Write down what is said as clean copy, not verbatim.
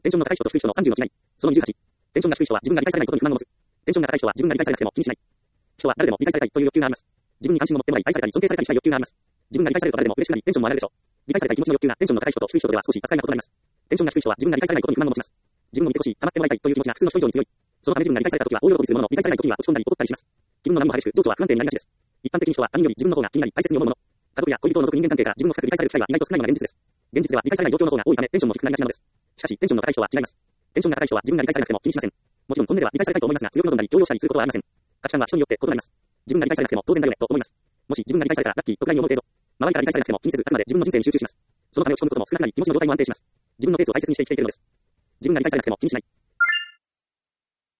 テンションの高い人と低い人の30の違い。その28。テンションが低い人は自分が理解されないことに不満を持つ。テンションが高い人は自分が理解されなくても気にしない。人は誰でも理解されたいという欲求があります。自分に関心を持ってもらい、愛されたり尊敬されたりしたい欲求があります。自分が理解されると誰でも嬉しくなり、テンションも上がるでしょう。理解されたい気持ちの欲求がテンションの高い人と低い人とでは少し扱いが異なります。テンションが低い人は自分が理解されないことに不満を持ちます。自分を見てほしい、構ってもらいたいという気持ちが普通の人以上に強い。そのため自分が理解されたときは大喜びするものの、理解されないときには落ち込んだり怒ったりします。気分の波も激しく、情緒は不安定になりがちです。一般的に人は他人より自分の方が気になり大切に思うもの。家族や恋人を除く人間関係が自分を深く理解される機会は意外と少ないのが現実です。現実では理解されない状況の方が多いためテンションも低くなりがちなのです。しかし、テンションの高い人は違います。テンションが高い人は自分が理解されなくても気にしません。もちろん本音では理解されたいと思いますが、強く望んだり強要したりすることはありません。価値観は人によって異なります。自分が理解されなくても当然だよねと思います。もし自分が理解されたらラッキーとくらいに思う程度、周りから理解されなくても気にせず、あくまで自分の人生に集中します。そのため落ち込むことも少なくなり、気持ちの状態も安定します。自分のペースを大切にして生きていけるのです。自分が理解されなくても気にしない。